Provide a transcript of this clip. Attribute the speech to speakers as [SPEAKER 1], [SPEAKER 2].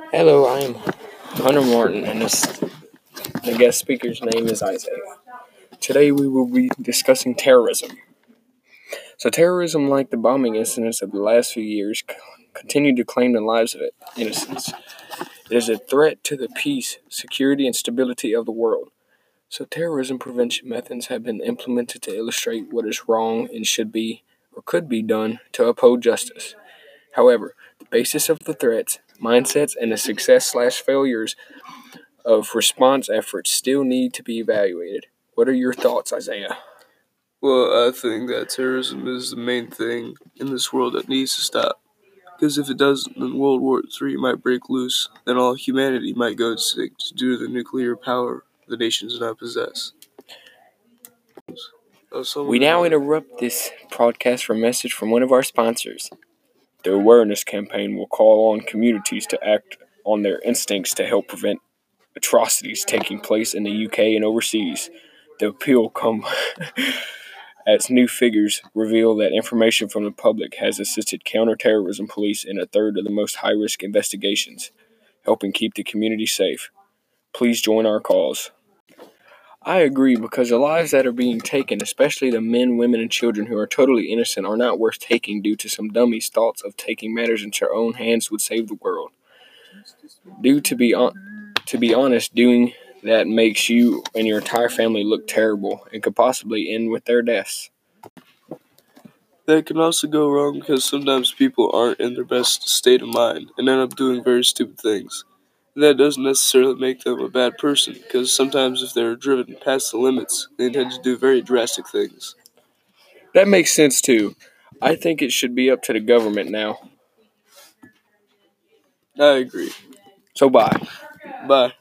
[SPEAKER 1] Hello, I am Hunter Martin, and the guest speaker's name is Isaiah. Today we will be discussing terrorism. So terrorism, like the bombing incidents of the last few years, continue to claim the lives of innocents. It is a threat to the peace, security, and stability of the world. So terrorism prevention methods have been implemented to illustrate what is wrong and should be or could be done to uphold justice. However, the basis of the threats, mindsets, and the success/failures of response efforts still need to be evaluated. What are your thoughts, Isaiah?
[SPEAKER 2] Well, I think that terrorism is the main thing in this world that needs to stop. Because if it doesn't, then World War III might break loose, and all humanity might go extinct due to the nuclear power the nations now possess.
[SPEAKER 1] We now interrupt this broadcast for a message from one of our sponsors. The awareness campaign will call on communities to act on their instincts to help prevent atrocities taking place in the UK and overseas. The appeal comes as new figures reveal that information from the public has assisted counterterrorism police in a third of the most high-risk investigations, helping keep the community safe. Please join our cause. I agree, because the lives that are being taken, especially the men, women, and children who are totally innocent, are not worth taking due to some dummies' thoughts of taking matters into their own hands would save the world. To be honest, doing that makes you and your entire family look terrible and could possibly end with their deaths.
[SPEAKER 2] That can also go wrong because sometimes people aren't in their best state of mind and end up doing very stupid things. That doesn't necessarily make them a bad person, because sometimes if they're driven past the limits, they intend to do very drastic things.
[SPEAKER 1] That makes sense too. I think it should be up to the government now.
[SPEAKER 2] I agree.
[SPEAKER 1] So bye.
[SPEAKER 2] Bye.